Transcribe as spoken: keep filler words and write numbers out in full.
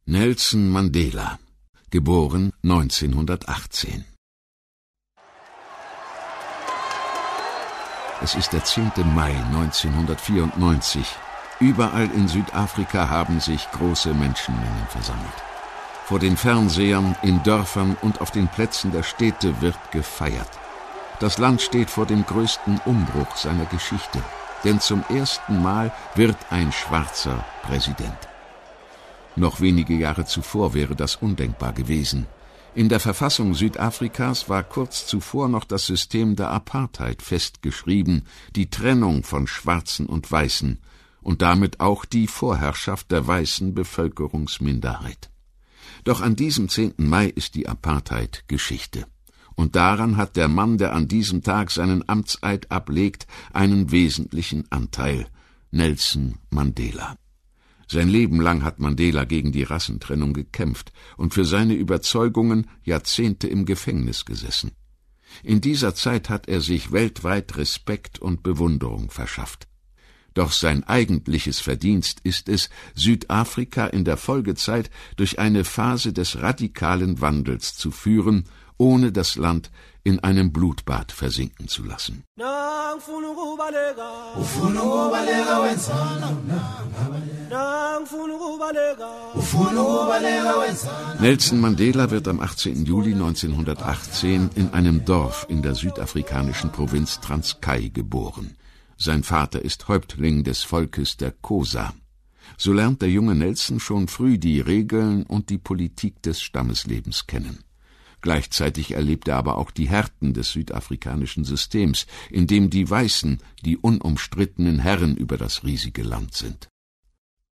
Nelson Mandela, geboren neunzehnhundertachtzehn. Es ist der zehnte Mai neunzehnhundertvierundneunzig. Überall in Südafrika haben sich große Menschenmengen versammelt. Vor den Fernsehern, in Dörfern und auf den Plätzen der Städte wird gefeiert. Das Land steht vor dem größten Umbruch seiner Geschichte, denn zum ersten Mal wird ein Schwarzer Präsident. Noch wenige Jahre zuvor wäre das undenkbar gewesen. In der Verfassung Südafrikas war kurz zuvor noch das System der Apartheid festgeschrieben, die Trennung von Schwarzen und Weißen und damit auch die Vorherrschaft der weißen Bevölkerungsminderheit. Doch an diesem zehnten Mai ist die Apartheid Geschichte. Und daran hat der Mann, der an diesem Tag seinen Amtseid ablegt, einen wesentlichen Anteil: Nelson Mandela. Sein Leben lang hat Mandela gegen die Rassentrennung gekämpft und für seine Überzeugungen Jahrzehnte im Gefängnis gesessen. In dieser Zeit hat er sich weltweit Respekt und Bewunderung verschafft. Doch sein eigentliches Verdienst ist es, Südafrika in der Folgezeit durch eine Phase des radikalen Wandels zu führen, ohne das Land in einem Blutbad versinken zu lassen. Nelson Mandela wird am achtzehnten Juli neunzehnhundertachtzehn in einem Dorf in der südafrikanischen Provinz Transkei geboren. Sein Vater ist Häuptling des Volkes der Xhosa. So lernt der junge Nelson schon früh die Regeln und die Politik des Stammeslebens kennen. Gleichzeitig erlebt er aber auch die Härten des südafrikanischen Systems, in dem die Weißen die unumstrittenen Herren über das riesige Land sind.